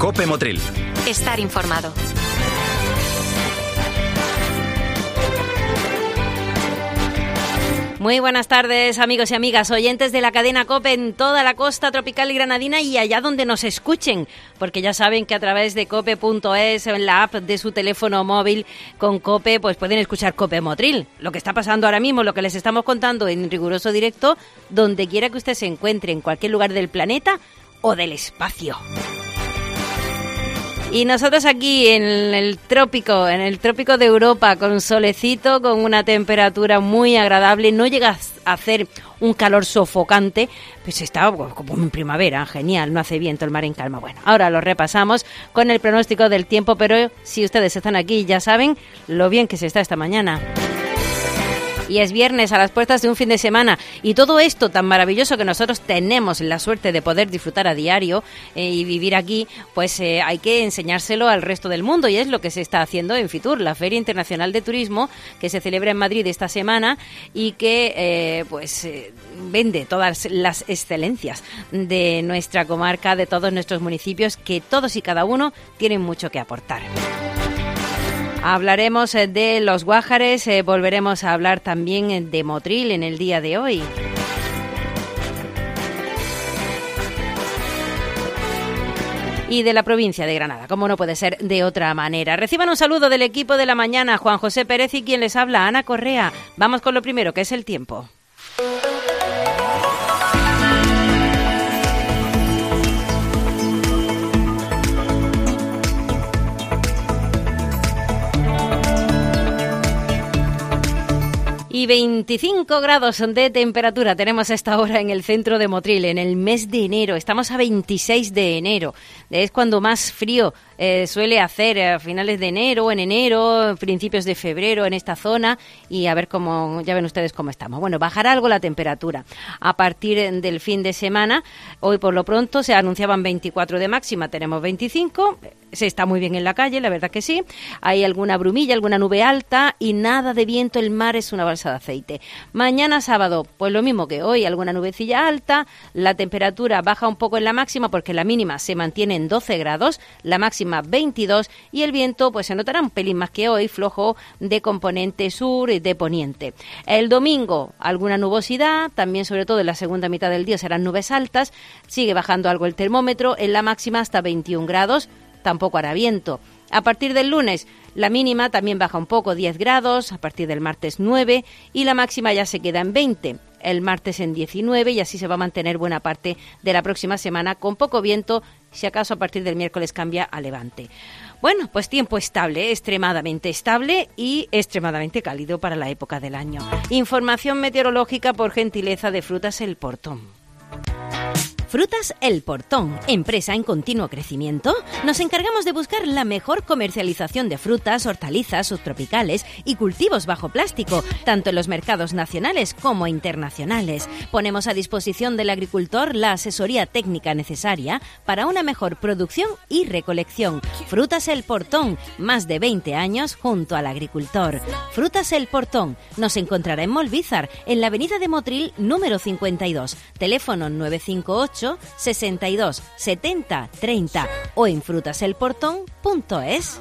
COPE Motril. Estar informado. Muy buenas tardes, amigos y amigas, oyentes de la cadena COPE en toda la costa tropical y granadina y allá donde nos escuchen, porque ya saben que a través de cope.es, en la app de su teléfono móvil con COPE, pues pueden escuchar COPE Motril. Lo que está pasando ahora mismo, lo que les estamos contando en riguroso directo, donde quiera que usted se encuentre, en cualquier lugar del planeta o del espacio. Y nosotros aquí en el trópico de Europa, con solecito, con una temperatura muy agradable, no llega a hacer un calor sofocante, pues está como en primavera, genial, no hace viento, el mar en calma. Bueno, ahora lo repasamos con el pronóstico del tiempo, pero si ustedes están aquí ya saben lo bien que se está esta mañana. Y es viernes, a las puertas de un fin de semana, y todo esto tan maravilloso que nosotros tenemos la suerte de poder disfrutar a diario y vivir aquí, pues hay que enseñárselo al resto del mundo, y es lo que se está haciendo en Fitur, la Feria Internacional de Turismo, que se celebra en Madrid esta semana y que vende todas las excelencias de nuestra comarca, de todos nuestros municipios, que todos y cada uno tienen mucho que aportar. Hablaremos de los Guájares, volveremos a hablar también de Motril en el día de hoy. Y de la provincia de Granada, como no puede ser de otra manera. Reciban un saludo del equipo de la mañana, Juan José Pérez, y quien les habla, Ana Correa. Vamos con lo primero, que es el tiempo. Y 25 grados de temperatura tenemos a esta hora en el centro de Motril, en el mes de enero. Estamos a 26 de enero. Es cuando más frío suele hacer, a finales de enero, en enero, principios de febrero en esta zona, y a ver cómo, ya ven ustedes cómo estamos. Bueno, bajará algo la temperatura a partir del fin de semana. Hoy por lo pronto se anunciaban 24 de máxima, tenemos 25. Se está muy bien en la calle, la verdad que sí. Hay alguna brumilla, alguna nube alta y nada de viento. El mar es una balsa de aceite. Mañana sábado, pues lo mismo que hoy, alguna nubecilla alta. La temperatura baja un poco en la máxima porque la mínima se mantiene en 12 grados, la máxima 22, y el viento pues se notará un pelín más que hoy, flojo de componente sur y de poniente. El domingo, alguna nubosidad, también sobre todo en la segunda mitad del día serán nubes altas. Sigue bajando algo el termómetro, en la máxima hasta 21 grados. Tampoco hará viento. A partir del lunes, la mínima también baja un poco, 10 grados, a partir del martes 9, y la máxima ya se queda en 20. El martes en 19, y así se va a mantener buena parte de la próxima semana, con poco viento, si acaso a partir del miércoles cambia a levante. Bueno, pues tiempo estable, extremadamente estable y extremadamente cálido para la época del año. Información meteorológica por gentileza de Frutas El Portón. Frutas El Portón, empresa en continuo crecimiento. Nos encargamos de buscar la mejor comercialización de frutas, hortalizas, subtropicales y cultivos bajo plástico, tanto en los mercados nacionales como internacionales. Ponemos a disposición del agricultor la asesoría técnica necesaria para una mejor producción y recolección. Frutas El Portón, más de 20 años junto al agricultor. Frutas El Portón, nos encontrará en Molvízar, en la avenida de Motril número 52, teléfono 958 62 70 30 o en frutaselportón.es.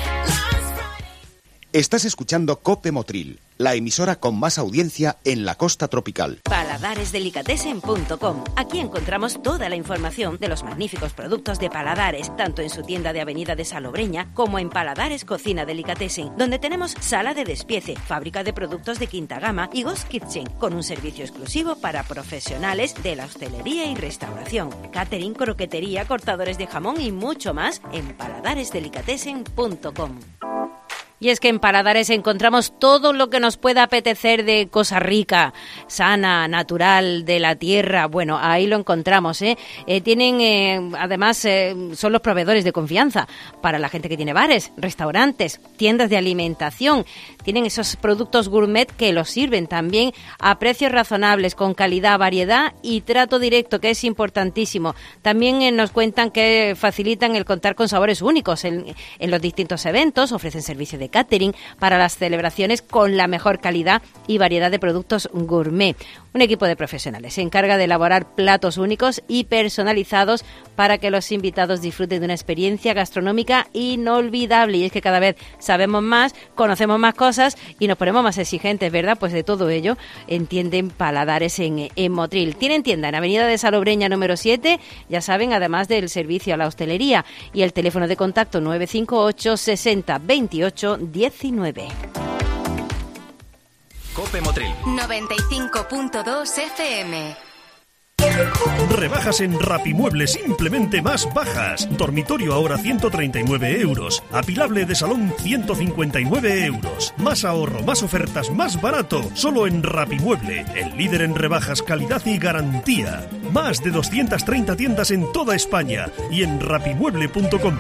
Estás escuchando COPE Motril, la emisora con más audiencia en la costa tropical. Paladaresdelicatessen.com. Aquí encontramos toda la información de los magníficos productos de Paladares, tanto en su tienda de Avenida de Salobreña como en Paladares Cocina Delicatessen, donde tenemos sala de despiece, fábrica de productos de quinta gama y Ghost Kitchen, con un servicio exclusivo para profesionales de la hostelería y restauración, catering, croquetería, cortadores de jamón y mucho más en paladaresdelicatessen.com. Y es que en Paladares encontramos todo lo que nos pueda apetecer de cosa rica, sana, natural, de la tierra. Bueno, ahí lo encontramos, ¿eh? Tienen, además, son los proveedores de confianza para la gente que tiene bares, restaurantes, tiendas de alimentación. Tienen esos productos gourmet que los sirven también a precios razonables, con calidad, variedad y trato directo, que es importantísimo. También nos cuentan que facilitan el contar con sabores únicos en los distintos eventos, ofrecen servicio de de catering para las celebraciones con la mejor calidad y variedad de productos gourmet. Un equipo de profesionales se encarga de elaborar platos únicos y personalizados para que los invitados disfruten de una experiencia gastronómica inolvidable. Y es que cada vez sabemos más, conocemos más cosas y nos ponemos más exigentes, ¿verdad? Pues de todo ello entienden paladares en Motril. Tienen tienda en Avenida de Salobreña número 7, ya saben, además del servicio a la hostelería, y el teléfono de contacto 958 60 28 19. Cope Motril 95.2 FM. Rebajas en Rapimueble, simplemente más bajas. Dormitorio ahora 139 euros. Apilable de salón 159 euros. Más ahorro, más ofertas, más barato. Solo en Rapimueble, el líder en rebajas, calidad y garantía. Más de 230 tiendas en toda España y en rapimueble.com.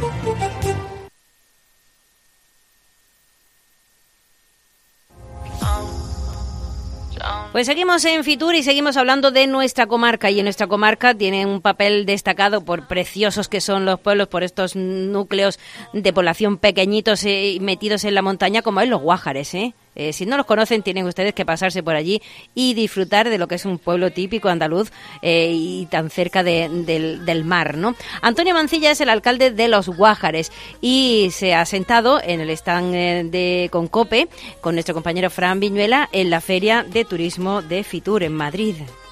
Pues seguimos en Fitur y seguimos hablando de nuestra comarca, y en nuestra comarca tiene un papel destacado por preciosos que son los pueblos, por estos núcleos de población pequeñitos metidos en la montaña, como es los Guájares, ¿eh? Si no los conocen, tienen ustedes que pasarse por allí y disfrutar de lo que es un pueblo típico andaluz y tan cerca del mar, ¿no? Antonio Mancilla es el alcalde de los Guájares y se ha sentado en el stand con COPE, con nuestro compañero Fran Viñuela, en la Feria de Turismo de Fitur, en Madrid.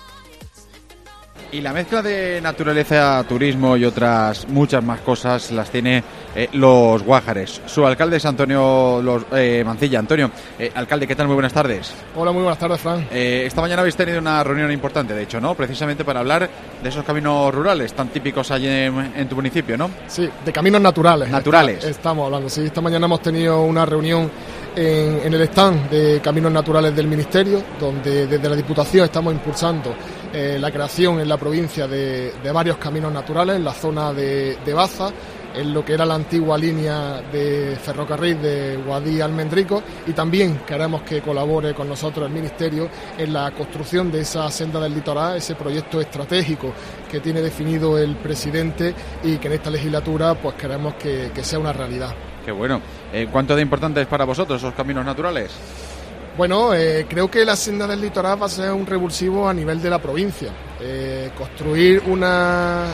Y la mezcla de naturaleza, turismo y otras muchas más cosas las tiene los Guájares. Su alcalde es Antonio Mancilla. Antonio, alcalde, ¿qué tal? Muy buenas tardes. Hola, muy buenas tardes, Fran. Esta mañana habéis tenido una reunión importante, de hecho, ¿no? Precisamente para hablar de esos caminos rurales tan típicos allí en tu municipio, ¿no? Sí, de caminos naturales. Naturales. Estamos hablando, sí. Esta mañana hemos tenido una reunión en el stand de Caminos Naturales del Ministerio, donde desde la Diputación estamos impulsando la creación en la provincia de varios caminos naturales en la zona de Baza, en lo que era la antigua línea de ferrocarril de Guadix a Almendrico, y también queremos que colabore con nosotros el Ministerio en la construcción de esa senda del litoral, ese proyecto estratégico que tiene definido el presidente y que en esta legislatura pues queremos que sea una realidad. Qué bueno. ¿Cuánto de importante es para vosotros esos caminos naturales? Bueno, creo que la senda del litoral va a ser un revulsivo a nivel de la provincia. Construir una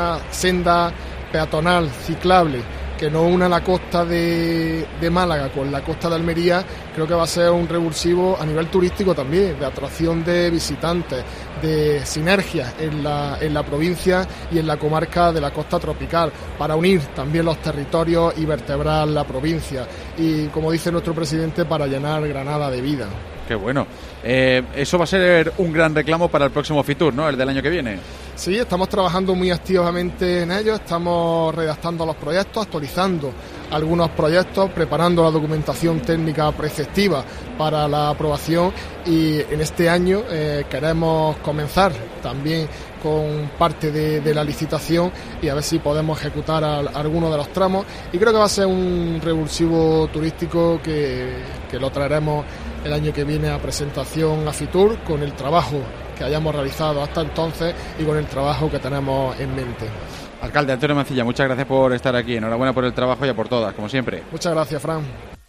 senda peatonal, ciclable, que no una la costa de Málaga con la costa de Almería, creo que va a ser un revulsivo a nivel turístico también, de atracción de visitantes, de sinergias en la provincia y en la comarca de la costa tropical, para unir también los territorios y vertebrar la provincia. Y, como dice nuestro presidente, para llenar Granada de vida. Qué bueno. Eso va a ser un gran reclamo para el próximo Fitur, ¿no? El del año que viene. Sí, estamos trabajando muy activamente en ello, estamos redactando los proyectos, actualizando algunos proyectos, preparando la documentación técnica preceptiva para la aprobación, y en este año queremos comenzar también con parte de la licitación y a ver si podemos ejecutar algunos de los tramos, y creo que va a ser un revulsivo turístico que lo traeremos el año que viene a presentación a Fitur, con el trabajo que hayamos realizado hasta entonces y con el trabajo que tenemos en mente. Alcalde Antonio Mancilla, muchas gracias por estar aquí. Enhorabuena por el trabajo y a por todas, como siempre. Muchas gracias, Fran.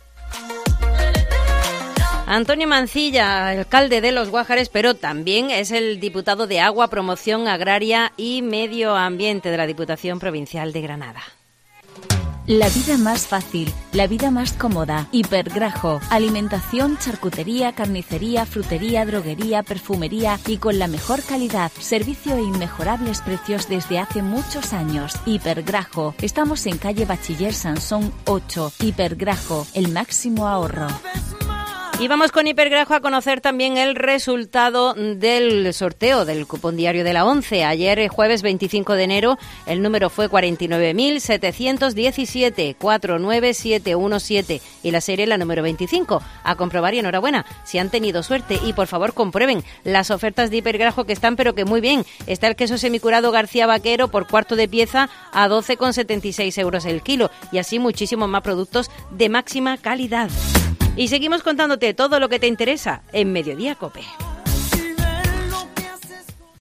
Antonio Mancilla, alcalde de los Guájares, pero también es el diputado de Agua, Promoción Agraria y Medio Ambiente de la Diputación Provincial de Granada. La vida más fácil, la vida más cómoda. Hipergrajo. Alimentación, charcutería, carnicería, frutería, droguería, perfumería y con la mejor calidad. Servicio e inmejorables precios desde hace muchos años. Hipergrajo. Estamos en calle Bachiller Sansón 8. Hipergrajo. El máximo ahorro. Y vamos con Hipergrajo a conocer también el resultado del sorteo del cupón diario de la 11. Ayer, jueves 25 de enero, el número fue 49.717, 49717 y la serie la número 25. A comprobar y enhorabuena si han tenido suerte, y por favor comprueben las ofertas de Hipergrajo, que están pero que muy bien. Está el queso semicurado García Vaquero por cuarto de pieza a 12,76 euros el kilo, y así muchísimos más productos de máxima calidad. Y seguimos contándote todo lo que te interesa en Mediodía COPE.